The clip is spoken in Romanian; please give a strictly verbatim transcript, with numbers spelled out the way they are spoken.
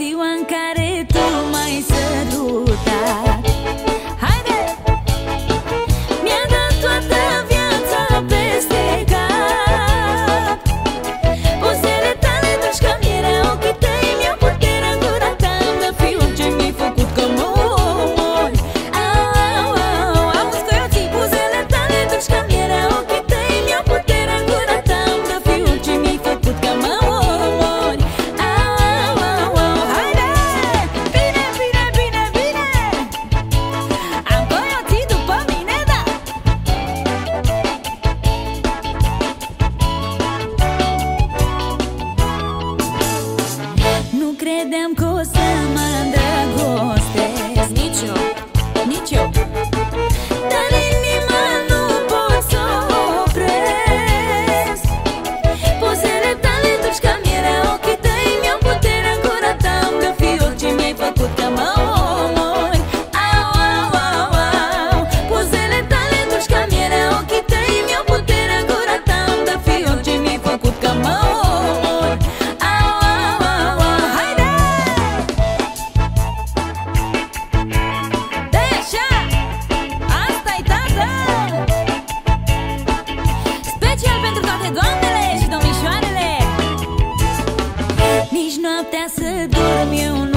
ziua în care tu m-ai sărutat. Haide! Mi-a dat toată viața peste cap. Pozele tale dulci ca mierea, ochii tăi mi-au puterea în gura ta. Îmi dă fiu ce mi-ai făcut că mă omori. Au, au, auzi coioții, pozele tale dulci ca mierea, ochii tăi mi-au puterea în gura ta. Îmi dă fiu ce mi-ai făcut că mă omori. Au, au, au, haide! Bine, bine, bine, bine! Am coioții după mine, da! Nu credeam că o să mă îndrăgostesc, nici eu, nici eu. Dar inima nu pot să o opresc. Pozele tale dulci ca mierea, ochii tăi mi-au puterea în gura ta. Îmi dă fiu ce mi-ai făcut că mă omori. Au, au, au, au. Pozele tale dulci ca mierea, ochii tăi mi-au puterea în gura ta. Îmi dă fiu ce mi-ai făcut că mă omori. Au, au, au, au. Haide! Dă-i așa! Asta-i, tată! Special pentru toate doamnele și domnișoarele. Nici noaptea să dorm eu nu